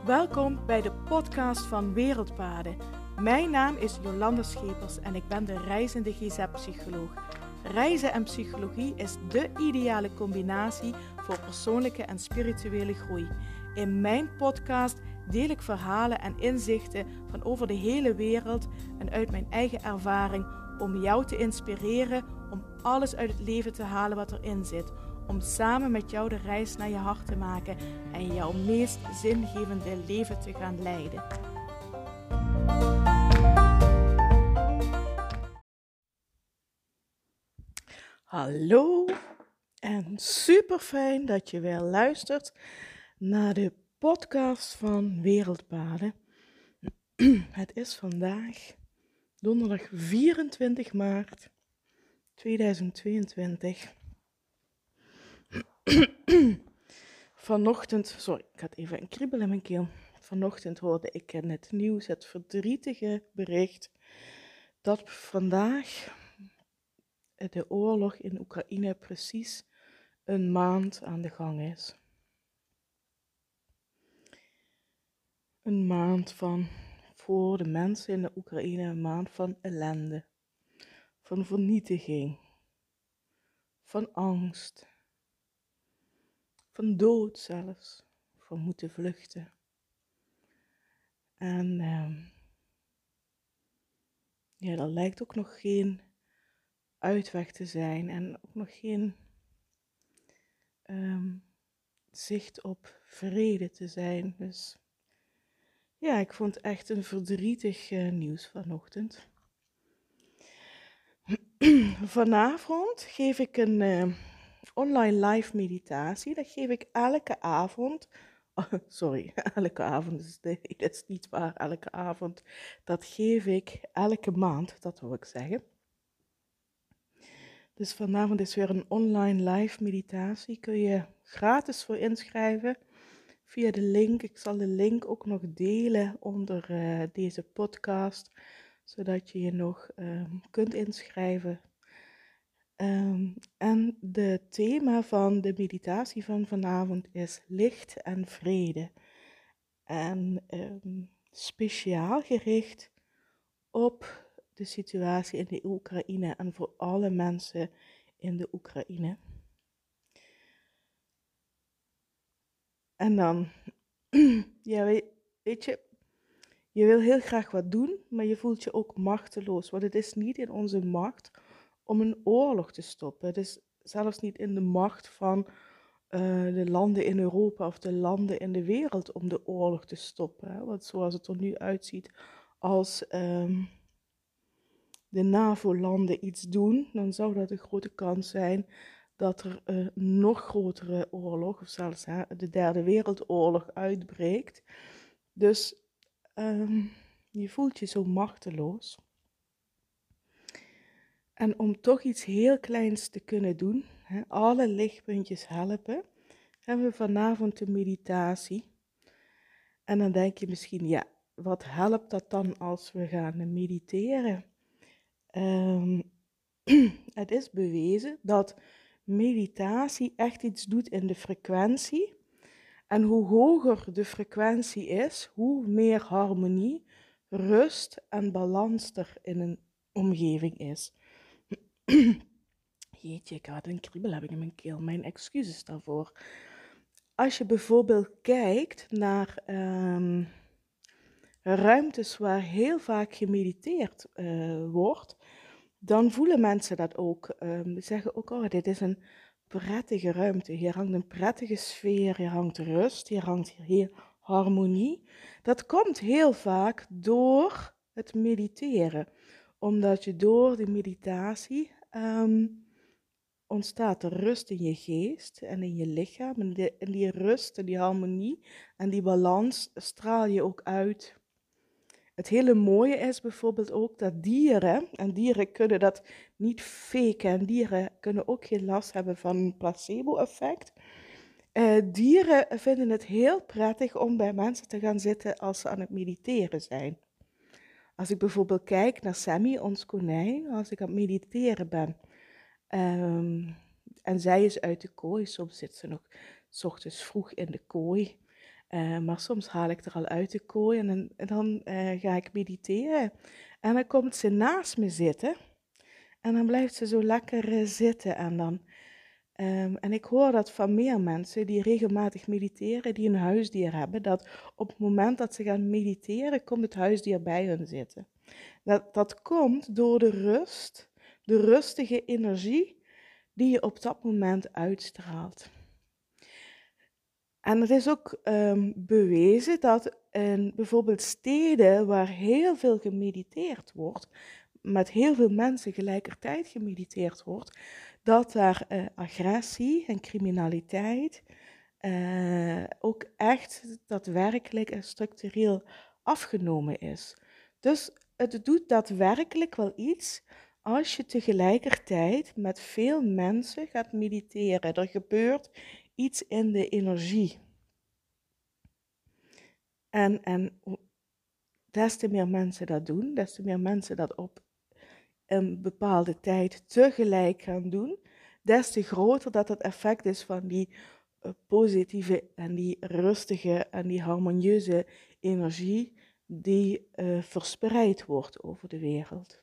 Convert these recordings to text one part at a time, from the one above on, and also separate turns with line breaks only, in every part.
Welkom bij de podcast van Wereldpaden. Mijn naam is Jolanda Schepers en ik ben de reizende GZ-psycholoog. Reizen en psychologie is de ideale combinatie voor persoonlijke en spirituele groei. In mijn podcast deel ik verhalen en inzichten van over de hele wereld en uit mijn eigen ervaring om jou te inspireren om alles uit het leven te halen wat erin zit. Om samen met jou de reis naar je hart te maken en jouw meest zingevende leven te gaan leiden. Hallo en super fijn dat je weer luistert naar de podcast van Wereldpaden. Het is vandaag donderdag 24 maart 2022. Vanochtend, ik had even een kriebel in mijn keel. Vanochtend hoorde ik in het nieuws het verdrietige bericht dat vandaag de oorlog in Oekraïne precies een maand aan de gang is. Een maand van, voor de mensen in de Oekraïne, een maand van ellende, van vernietiging, van angst, van dood zelfs, van moeten vluchten. En er lijkt ook nog geen uitweg te zijn en ook nog geen zicht op vrede te zijn. Dus ja, ik vond het echt een verdrietig nieuws vanochtend. Vanavond geef ik een online live meditatie. Dat geef ik elke avond. Elke avond dat is niet waar, elke avond. Dat geef ik elke maand, dat wil ik zeggen. Dus vanavond is weer een online live meditatie. Kun je gratis voor inschrijven via de link. Ik zal de link ook nog delen onder deze podcast, zodat je je nog kunt inschrijven. En de thema van de meditatie van vanavond is licht en vrede. En speciaal gericht op de situatie in de Oekraïne en voor alle mensen in de Oekraïne. En dan, ja, weet je, je wil heel graag wat doen, maar je voelt je ook machteloos. Want het is niet in onze macht om een oorlog te stoppen. Het is zelfs niet in de macht van de landen in Europa of de landen in de wereld om de oorlog te stoppen. Hè? Want zoals het er nu uitziet, als de NAVO-landen iets doen, dan zou dat een grote kans zijn dat er een nog grotere oorlog, of zelfs de derde wereldoorlog uitbreekt. Dus je voelt je zo machteloos. En om toch iets heel kleins te kunnen doen, alle lichtpuntjes helpen, hebben we vanavond de meditatie. En dan denk je misschien, ja, wat helpt dat dan als we gaan mediteren? Het is bewezen dat meditatie echt iets doet in de frequentie. En hoe hoger de frequentie is, hoe meer harmonie, rust en balans er in een omgeving is. Jeetje, ik had een kriebel in mijn keel. Mijn excuses daarvoor. Als je bijvoorbeeld kijkt naar ruimtes waar heel vaak gemediteerd wordt, dan voelen mensen dat ook. Ze zeggen ook, oh, dit is een prettige ruimte. Hier hangt een prettige sfeer, hier hangt rust, hier hangt hier harmonie. Dat komt heel vaak door het mediteren. Omdat je door de meditatie ontstaat er rust in je geest en in je lichaam. En die rust en die harmonie en die balans straal je ook uit. Het hele mooie is bijvoorbeeld ook dat dieren kunnen dat niet faken. En dieren kunnen ook geen last hebben van een placebo-effect. Dieren vinden het heel prettig om bij mensen te gaan zitten als ze aan het mediteren zijn. Als ik bijvoorbeeld kijk naar Sammy, ons konijn, als ik aan het mediteren ben. En zij is uit de kooi, soms zit ze nog 's ochtends vroeg in de kooi. Maar soms haal ik er al uit de kooi en dan ga ik mediteren. En dan komt ze naast me zitten. En dan blijft ze zo lekker zitten. En ik hoor dat van meer mensen die regelmatig mediteren, die een huisdier hebben, dat op het moment dat ze gaan mediteren, komt het huisdier bij hun zitten. Dat komt door de rust, de rustige energie die je op dat moment uitstraalt. En het is ook bewezen dat in bijvoorbeeld steden waar heel veel gemediteerd wordt, met heel veel mensen tegelijkertijd gemediteerd wordt, dat daar agressie en criminaliteit ook echt daadwerkelijk en structureel afgenomen is. Dus het doet daadwerkelijk wel iets als je tegelijkertijd met veel mensen gaat mediteren. Er gebeurt iets in de energie. En des te meer mensen dat doen, des te meer mensen dat op een bepaalde tijd tegelijk gaan doen, des te groter dat het effect is van die positieve en die rustige en die harmonieuze energie die verspreid wordt over de wereld.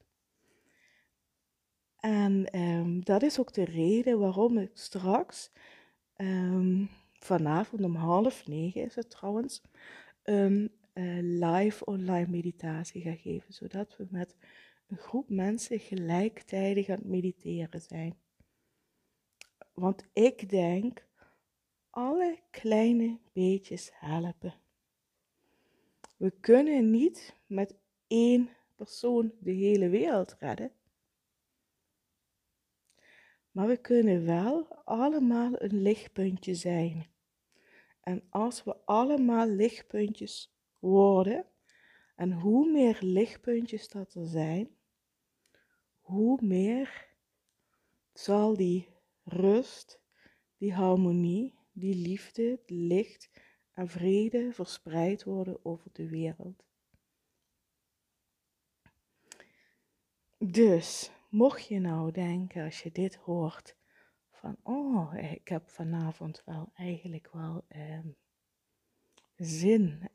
En dat is ook de reden waarom ik straks, vanavond om 8:30 is het trouwens, een live online meditatie ga geven, zodat we met een groep mensen gelijktijdig aan het mediteren zijn. Want ik denk, alle kleine beetjes helpen. We kunnen niet met één persoon de hele wereld redden. Maar we kunnen wel allemaal een lichtpuntje zijn. En als we allemaal lichtpuntjes worden, en hoe meer lichtpuntjes dat er zijn, hoe meer zal die rust, die harmonie, die liefde, licht en vrede verspreid worden over de wereld. Dus, mocht je nou denken als je dit hoort, van ik heb vanavond wel eigenlijk wel zin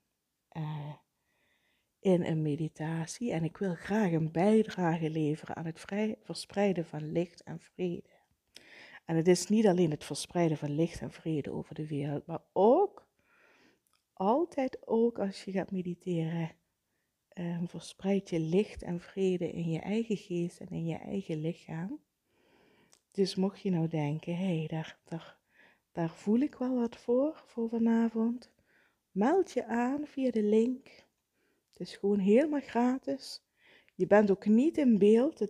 in een meditatie en ik wil graag een bijdrage leveren aan het verspreiden van licht en vrede. En het is niet alleen het verspreiden van licht en vrede over de wereld, maar ook, altijd ook als je gaat mediteren, verspreid je licht en vrede in je eigen geest en in je eigen lichaam. Dus mocht je nou denken, daar voel ik wel wat voor vanavond, meld je aan via de link. Het is gewoon helemaal gratis. Je bent ook niet in beeld,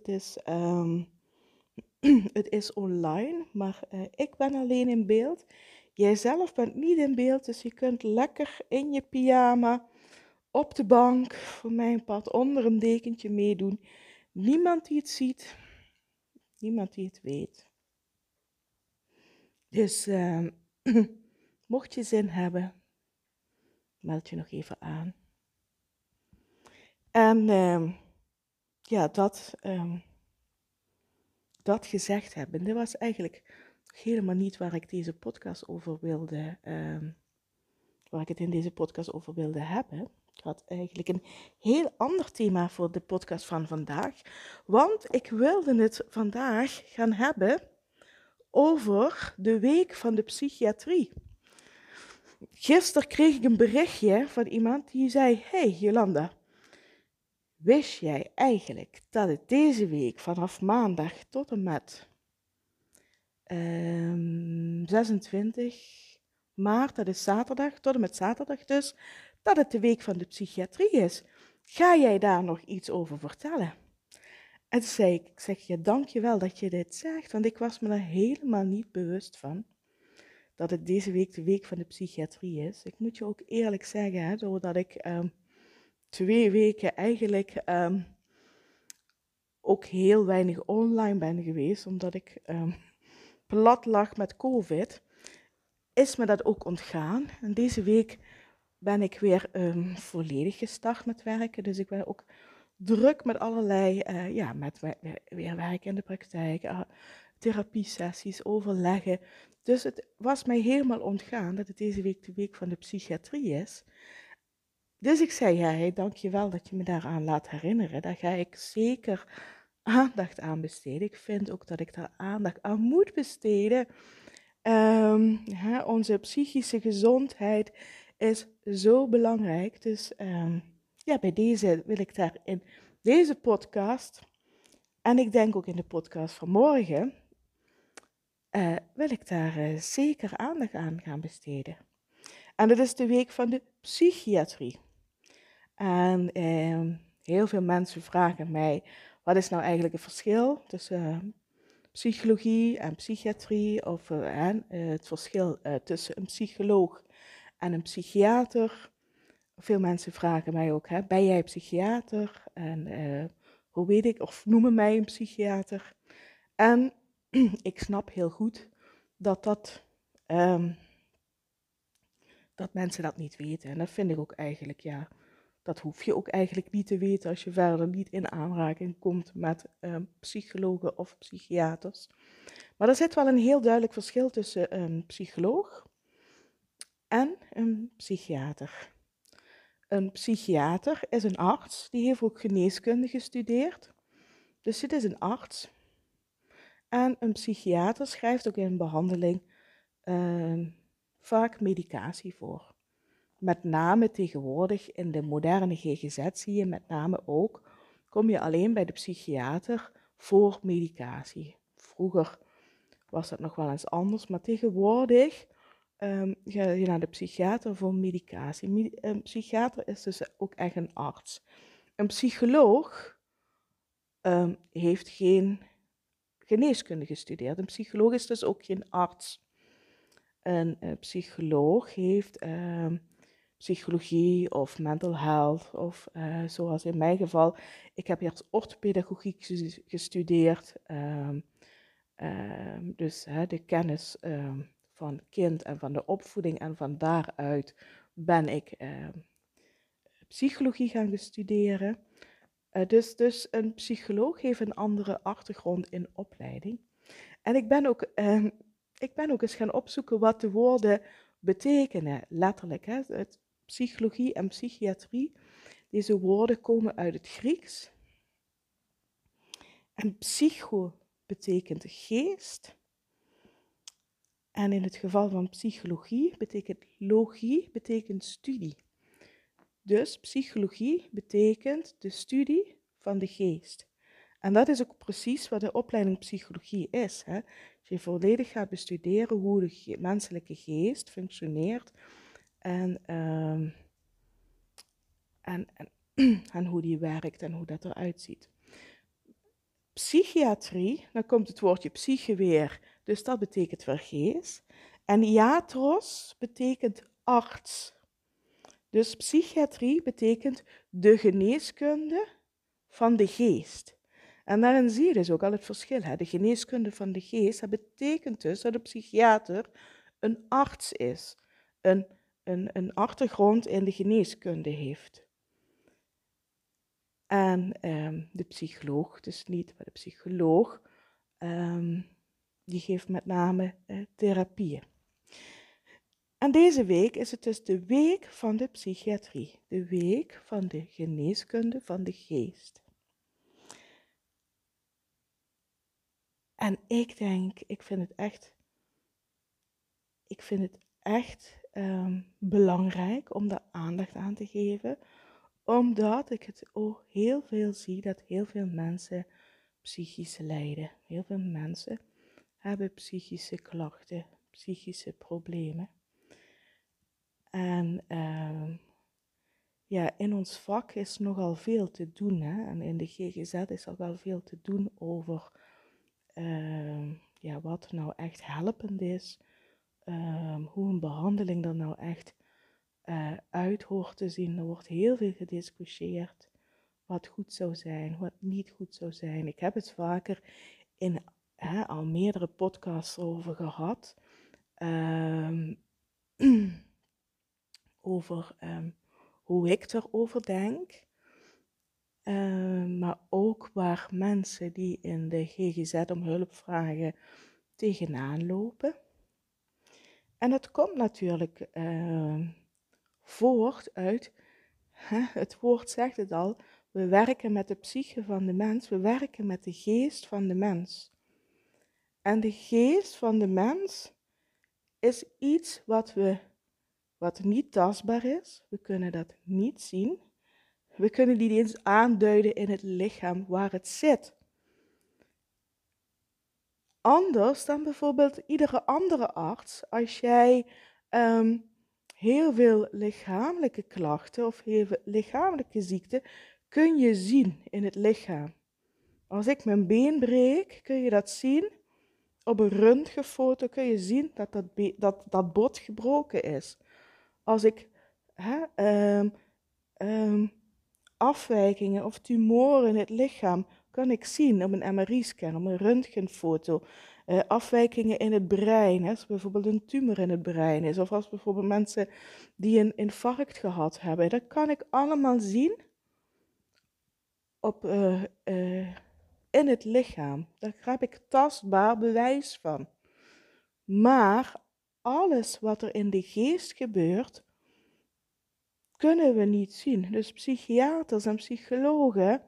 het is online, maar ik ben alleen in beeld. Jij zelf bent niet in beeld, dus je kunt lekker in je pyjama, op de bank, voor mijn part onder een dekentje meedoen. Niemand die het ziet, niemand die het weet. Dus mocht je zin hebben, meld je nog even aan. En dat gezegd hebbende was eigenlijk helemaal niet waar ik deze podcast over wilde, waar ik het in deze podcast over wilde hebben. Ik had eigenlijk een heel ander thema voor de podcast van vandaag, want ik wilde het vandaag gaan hebben over de week van de psychiatrie. Gisteren kreeg ik een berichtje van iemand die zei, hey Jolanda, wist jij eigenlijk dat het deze week vanaf maandag tot en met 26 maart, dat is zaterdag, tot en met zaterdag dus, dat het de week van de psychiatrie is. Ga jij daar nog iets over vertellen? En toen zei ik zeg je dankjewel dat je dit zegt, want ik was me er helemaal niet bewust van dat het deze week de week van de psychiatrie is. Ik moet je ook eerlijk zeggen, doordat ik 2 weken eigenlijk ook heel weinig online ben geweest, omdat ik plat lag met COVID, is me dat ook ontgaan. En deze week ben ik weer volledig gestart met werken, dus ik ben ook druk met allerlei, met weer werk in de praktijk, therapiesessies, overleggen. Dus het was mij helemaal ontgaan dat het deze week de week van de psychiatrie is. Dus ik zei, ja, dank je wel dat je me daaraan laat herinneren. Daar ga ik zeker aandacht aan besteden. Ik vind ook dat ik daar aandacht aan moet besteden. Onze psychische gezondheid is zo belangrijk. Dus bij deze wil ik daar in deze podcast, en ik denk ook in de podcast van morgen, wil ik daar zeker aandacht aan gaan besteden. En dat is de week van de psychiatrie. En heel veel mensen vragen mij, wat is nou eigenlijk het verschil tussen psychologie en psychiatrie? Of het verschil tussen een psycholoog en een psychiater? Veel mensen vragen mij ook, ben jij psychiater? En hoe weet ik, of noemen mij een psychiater? En ik snap heel goed dat mensen dat niet weten. En dat vind ik ook eigenlijk, ja, dat hoef je ook eigenlijk niet te weten als je verder niet in aanraking komt met psychologen of psychiaters. Maar er zit wel een heel duidelijk verschil tussen een psycholoog en een psychiater. Een psychiater is een arts, die heeft ook geneeskunde gestudeerd. Dus dit is een arts. En een psychiater schrijft ook in een behandeling vaak medicatie voor. Met name tegenwoordig in de moderne GGZ zie je met name ook, kom je alleen bij de psychiater voor medicatie. Vroeger was dat nog wel eens anders, maar tegenwoordig ga je naar de psychiater voor medicatie. Een psychiater is dus ook echt een arts. Een psycholoog heeft geen geneeskunde gestudeerd. Een psycholoog is dus ook geen arts. Een psycholoog heeft psychologie of mental health of zoals in mijn geval. Ik heb eerst orthopedagogiek gestudeerd. Dus de kennis van kind en van de opvoeding en van daaruit ben ik psychologie gaan studeren. Dus een psycholoog heeft een andere achtergrond in opleiding. En ik ben ook eens gaan opzoeken wat de woorden betekenen, letterlijk. Het psychologie en psychiatrie, deze woorden komen uit het Grieks. En psycho betekent geest. En in het geval van psychologie betekent logie, betekent studie. Dus psychologie betekent de studie van de geest. En dat is ook precies wat de opleiding psychologie is. Als je volledig gaat bestuderen hoe de menselijke geest functioneert en hoe die werkt en hoe dat eruit ziet. Psychiatrie, dan komt het woordje psyche weer, dus dat betekent weer geest. En iatros betekent arts. Dus psychiatrie betekent de geneeskunde van de geest. En daarin zie je dus ook al het verschil. De geneeskunde van de geest, dat betekent dus dat de psychiater een arts is. Een achtergrond in de geneeskunde heeft. En de psycholoog, dus niet, maar de psycholoog, die geeft met name therapieën. En deze week is het dus de week van de psychiatrie. De week van de geneeskunde van de geest. En ik denk, ik vind het echt belangrijk om daar aandacht aan te geven. Omdat ik het ook heel veel zie dat heel veel mensen psychisch lijden. Heel veel mensen hebben psychische klachten, psychische problemen. En in ons vak is nogal veel te doen. En in de GGZ is er wel veel te doen over wat nou echt helpend is. Hoe een behandeling er nou echt uit hoort te zien. Er wordt heel veel gediscussieerd. Wat goed zou zijn, wat niet goed zou zijn. Ik heb het vaker in al meerdere podcasts over gehad. Over hoe ik erover denk. Maar ook waar mensen die in de GGZ om hulp vragen tegenaan lopen. En dat komt natuurlijk voort uit, het woord zegt het al, we werken met de psyche van de mens, we werken met de geest van de mens. En de geest van de mens is iets wat niet tastbaar is, we kunnen dat niet zien. We kunnen die niet eens aanduiden in het lichaam waar het zit. Anders dan bijvoorbeeld iedere andere arts, als jij heel veel lichamelijke klachten of heel veel lichamelijke ziekten kun je zien in het lichaam. Als ik mijn been breek, kun je dat zien. Op een röntgenfoto kun je zien dat bot gebroken is. Als ik afwijkingen of tumoren in het lichaam kan ik zien op een MRI-scan, op een röntgenfoto. Afwijkingen in het brein, als bijvoorbeeld een tumor in het brein is, of als bijvoorbeeld mensen die een infarct gehad hebben. Dat kan ik allemaal zien in het lichaam. Daar heb ik tastbaar bewijs van. Maar alles wat er in de geest gebeurt, kunnen we niet zien. Dus psychiaters en psychologen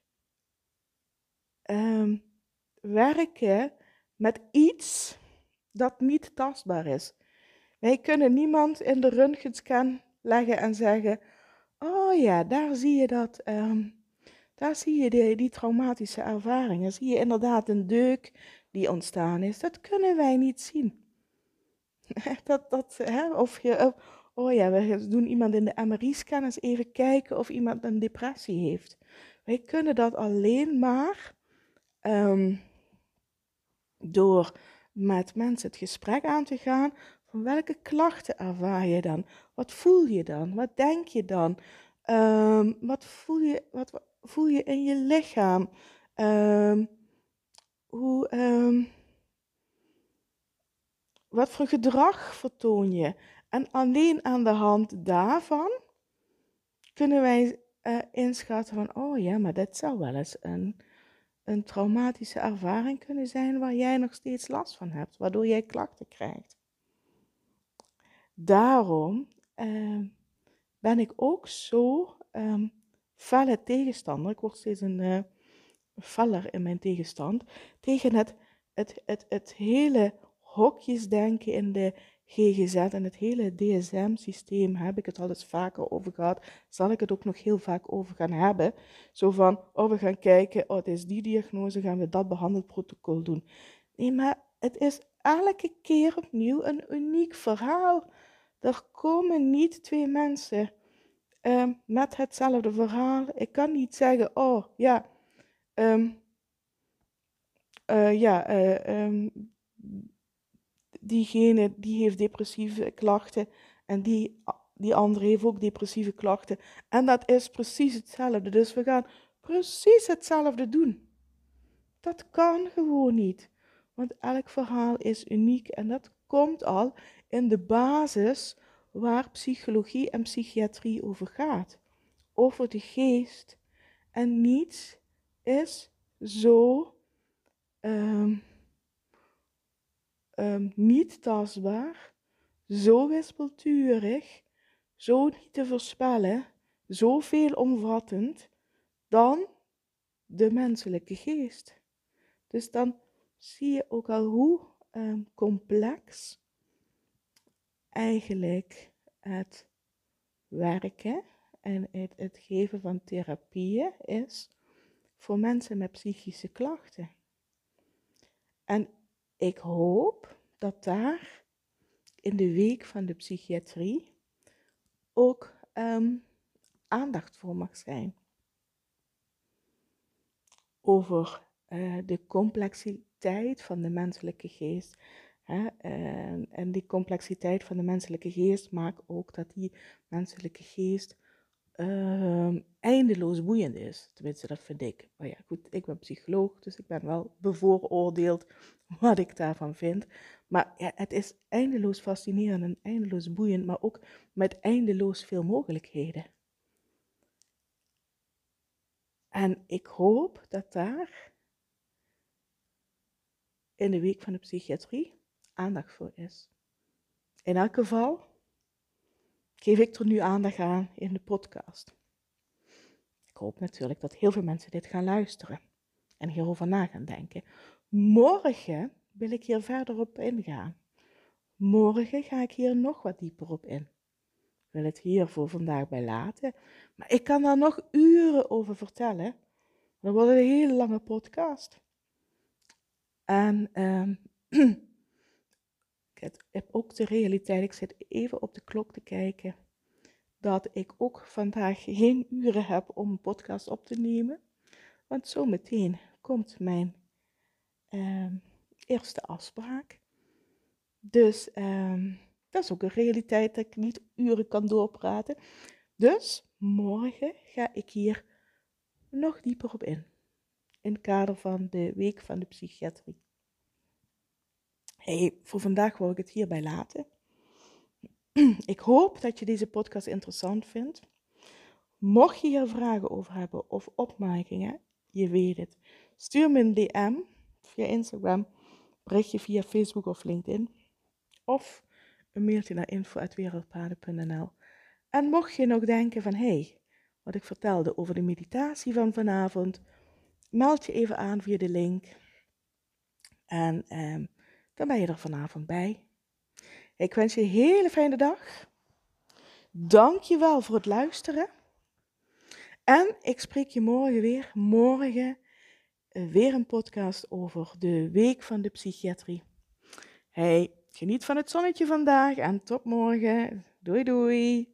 werken met iets dat niet tastbaar is. Wij kunnen niemand in de röntgenscan leggen en zeggen, oh ja, daar zie je dat, daar zie je die traumatische ervaringen. Zie je inderdaad een deuk die ontstaan is. Dat kunnen wij niet zien. Oh ja, we doen iemand in de MRI-scan eens even kijken of iemand een depressie heeft. Wij kunnen dat alleen maar door met mensen het gesprek aan te gaan. Van welke klachten ervaar je dan? Wat voel je dan? Wat denk je dan? Wat voel je in je lichaam? Wat voor gedrag vertoon je? En alleen aan de hand daarvan kunnen wij inschatten van, oh ja, maar dit zou wel eens een traumatische ervaring kunnen zijn waar jij nog steeds last van hebt, waardoor jij klachten krijgt. Daarom ben ik ook zo felle tegenstander, ik word steeds een feller in mijn tegenstand, tegen het hele hokjesdenken in de GGZ en het hele DSM-systeem heb ik het al eens vaker over gehad. Zal ik het ook nog heel vaak over gaan hebben. Zo van, we gaan kijken, het is die diagnose, gaan we dat behandelprotocol doen. Nee, maar het is elke keer opnieuw een uniek verhaal. Er komen niet twee mensen met hetzelfde verhaal. Ik kan niet zeggen, diegene die heeft depressieve klachten en die andere heeft ook depressieve klachten. En dat is precies hetzelfde. Dus we gaan precies hetzelfde doen. Dat kan gewoon niet. Want elk verhaal is uniek en dat komt al in de basis waar psychologie en psychiatrie over gaat. Over de geest. En niets is zo niet tastbaar, zo wispelturig, zo niet te voorspellen, zo veelomvattend dan de menselijke geest. Dus dan zie je ook al hoe complex eigenlijk het werken en het geven van therapieën is voor mensen met psychische klachten. En ik hoop dat daar in de week van de psychiatrie ook aandacht voor mag zijn. Over de complexiteit van de menselijke geest. En die complexiteit van de menselijke geest maakt ook dat die menselijke geest eindeloos boeiend is. Tenminste, dat vind ik. Maar ja, goed, ik ben psycholoog, dus ik ben wel bevooroordeeld wat ik daarvan vind. Maar ja, het is eindeloos fascinerend en eindeloos boeiend, maar ook met eindeloos veel mogelijkheden. En ik hoop dat daar in de week van de psychiatrie aandacht voor is. In elk geval geef ik er nu aandacht aan in de podcast. Ik hoop natuurlijk dat heel veel mensen dit gaan luisteren en hierover na gaan denken. Morgen wil ik hier verder op ingaan. Morgen ga ik hier nog wat dieper op in. Ik wil het hier voor vandaag bij laten, maar ik kan daar nog uren over vertellen. Dan wordt het een hele lange podcast. En ik heb ook de realiteit, ik zit even op de klok te kijken, dat ik ook vandaag geen uren heb om een podcast op te nemen. Want zometeen komt mijn eerste afspraak. Dus dat is ook een realiteit dat ik niet uren kan doorpraten. Dus morgen ga ik hier nog dieper op in. In het kader van de week van de psychiatrie. Hey, voor vandaag wil ik het hierbij laten. Ik hoop dat je deze podcast interessant vindt. Mocht je hier vragen over hebben of opmerkingen, je weet het. Stuur me een DM via Instagram, berichtje via Facebook of LinkedIn. Of een mailtje naar info@wereldpaden.nl. En mocht je nog denken van, hey, wat ik vertelde over de meditatie van vanavond, meld je even aan via de link. En dan ben je er vanavond bij. Ik wens je een hele fijne dag. Dank je wel voor het luisteren. En ik spreek je morgen weer. Morgen weer een podcast over de week van de psychiatrie. Hey, geniet van het zonnetje vandaag en tot morgen. Doei doei.